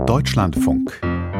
Deutschlandfunk.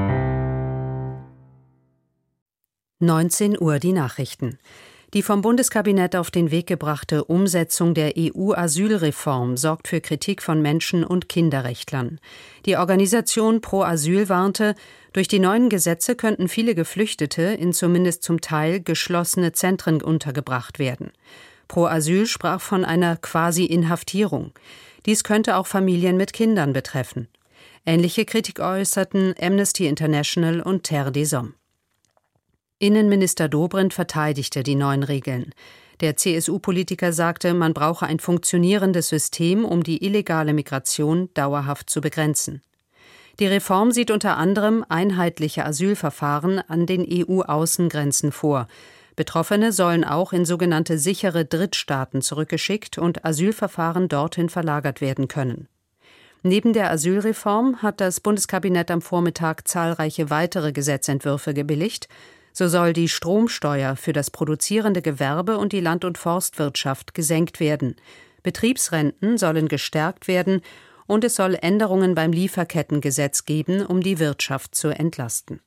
19 Uhr die Nachrichten. Die vom Bundeskabinett auf den Weg gebrachte Umsetzung der EU-Asylreform sorgt für Kritik von Menschen- und Kinderrechtlern. Die Organisation Pro Asyl warnte, durch die neuen Gesetze könnten viele Geflüchtete in zumindest zum Teil geschlossene Zentren untergebracht werden. Pro Asyl sprach von einer Quasi-Inhaftierung. Dies könnte auch Familien mit Kindern betreffen. Ähnliche Kritik äußerten Amnesty International und Terre des Hommes. Innenminister Dobrindt verteidigte die neuen Regeln. Der CSU-Politiker sagte, man brauche ein funktionierendes System, um die illegale Migration dauerhaft zu begrenzen. Die Reform sieht unter anderem einheitliche Asylverfahren an den EU-Außengrenzen vor. Betroffene sollen auch in sogenannte sichere Drittstaaten zurückgeschickt und Asylverfahren dorthin verlagert werden können. Neben der Asylreform hat das Bundeskabinett am Vormittag zahlreiche weitere Gesetzentwürfe gebilligt. So soll die Stromsteuer für das produzierende Gewerbe und die Land- und Forstwirtschaft gesenkt werden. Betriebsrenten sollen gestärkt werden und es soll Änderungen beim Lieferkettengesetz geben, um die Wirtschaft zu entlasten.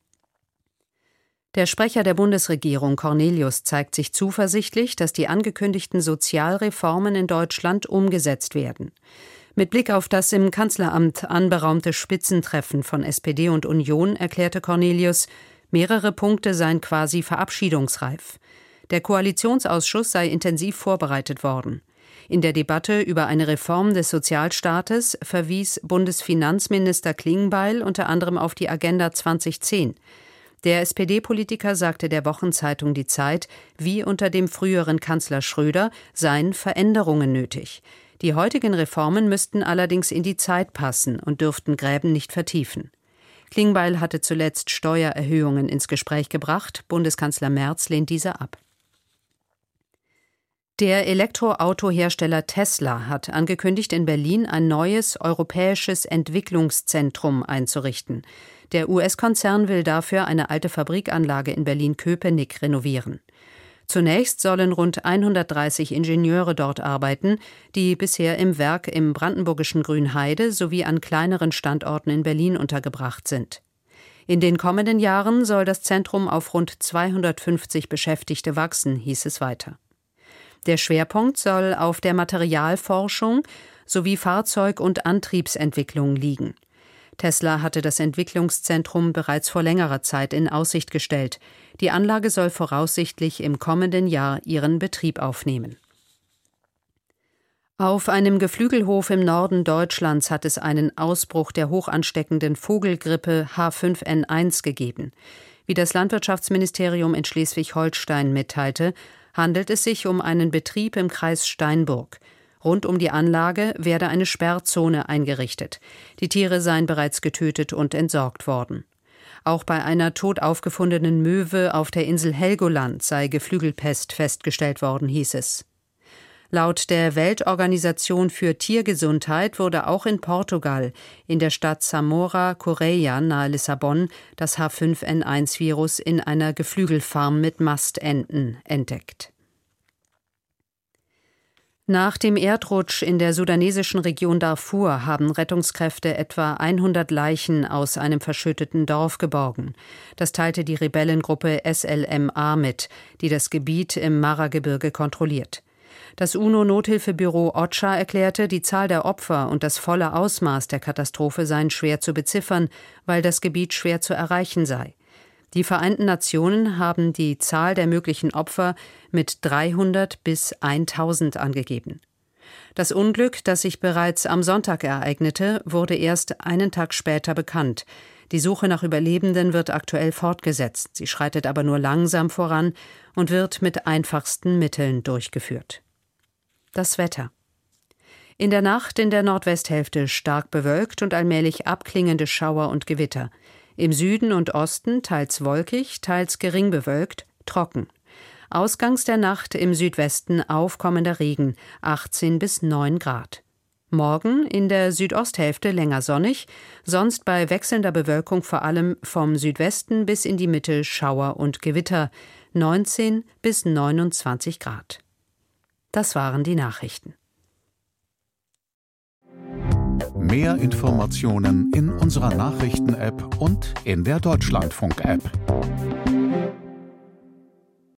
Der Sprecher der Bundesregierung, Cornelius, zeigt sich zuversichtlich, dass die angekündigten Sozialreformen in Deutschland umgesetzt werden. Mit Blick auf das im Kanzleramt anberaumte Spitzentreffen von SPD und Union erklärte Cornelius, mehrere Punkte seien quasi verabschiedungsreif. Der Koalitionsausschuss sei intensiv vorbereitet worden. In der Debatte über eine Reform des Sozialstaates verwies Bundesfinanzminister Klingbeil unter anderem auf die Agenda 2010. Der SPD-Politiker sagte der Wochenzeitung Die Zeit, wie unter dem früheren Kanzler Schröder, seien Veränderungen nötig. Die heutigen Reformen müssten allerdings in die Zeit passen und dürften Gräben nicht vertiefen. Klingbeil hatte zuletzt Steuererhöhungen ins Gespräch gebracht. Bundeskanzler Merz lehnt diese ab. Der Elektroautohersteller Tesla hat angekündigt, in Berlin ein neues europäisches Entwicklungszentrum einzurichten. Der US-Konzern will dafür eine alte Fabrikanlage in Berlin-Köpenick renovieren. Zunächst sollen rund 130 Ingenieure dort arbeiten, die bisher im Werk im brandenburgischen Grünheide sowie an kleineren Standorten in Berlin untergebracht sind. In den kommenden Jahren soll das Zentrum auf rund 250 Beschäftigte wachsen, hieß es weiter. Der Schwerpunkt soll auf der Materialforschung sowie Fahrzeug- und Antriebsentwicklung liegen. Tesla hatte das Entwicklungszentrum bereits vor längerer Zeit in Aussicht gestellt. Die Anlage soll voraussichtlich im kommenden Jahr ihren Betrieb aufnehmen. Auf einem Geflügelhof im Norden Deutschlands hat es einen Ausbruch der hochansteckenden Vogelgrippe H5N1 gegeben. Wie das Landwirtschaftsministerium in Schleswig-Holstein mitteilte, handelt es sich um einen Betrieb im Kreis Steinburg. Rund um die Anlage werde eine Sperrzone eingerichtet. Die Tiere seien bereits getötet und entsorgt worden. Auch bei einer tot aufgefundenen Möwe auf der Insel Helgoland sei Geflügelpest festgestellt worden, hieß es. Laut der Weltorganisation für Tiergesundheit wurde auch in Portugal, in der Stadt Samora Correia nahe Lissabon, das H5N1-Virus in einer Geflügelfarm mit Mastenten entdeckt. Nach dem Erdrutsch in der sudanesischen Region Darfur haben Rettungskräfte etwa 100 Leichen aus einem verschütteten Dorf geborgen. Das teilte die Rebellengruppe SLMA mit, die das Gebiet im Mara-Gebirge kontrolliert. Das UNO-Nothilfebüro OCHA erklärte, die Zahl der Opfer und das volle Ausmaß der Katastrophe seien schwer zu beziffern, weil das Gebiet schwer zu erreichen sei. Die Vereinten Nationen haben die Zahl der möglichen Opfer mit 300 bis 1000 angegeben. Das Unglück, das sich bereits am Sonntag ereignete, wurde erst einen Tag später bekannt. Die Suche nach Überlebenden wird aktuell fortgesetzt. Sie schreitet aber nur langsam voran und wird mit einfachsten Mitteln durchgeführt. Das Wetter. In der Nacht in der Nordwesthälfte stark bewölkt und allmählich abklingende Schauer und Gewitter. Im Süden und Osten teils wolkig, teils gering bewölkt, trocken. Ausgangs der Nacht im Südwesten aufkommender Regen, 18 bis 9 Grad. Morgen in der Südosthälfte länger sonnig, sonst bei wechselnder Bewölkung vor allem vom Südwesten bis in die Mitte Schauer und Gewitter, 19 bis 29 Grad. Das waren die Nachrichten. Mehr Informationen in unserer Nachrichten-App und in der Deutschlandfunk-App.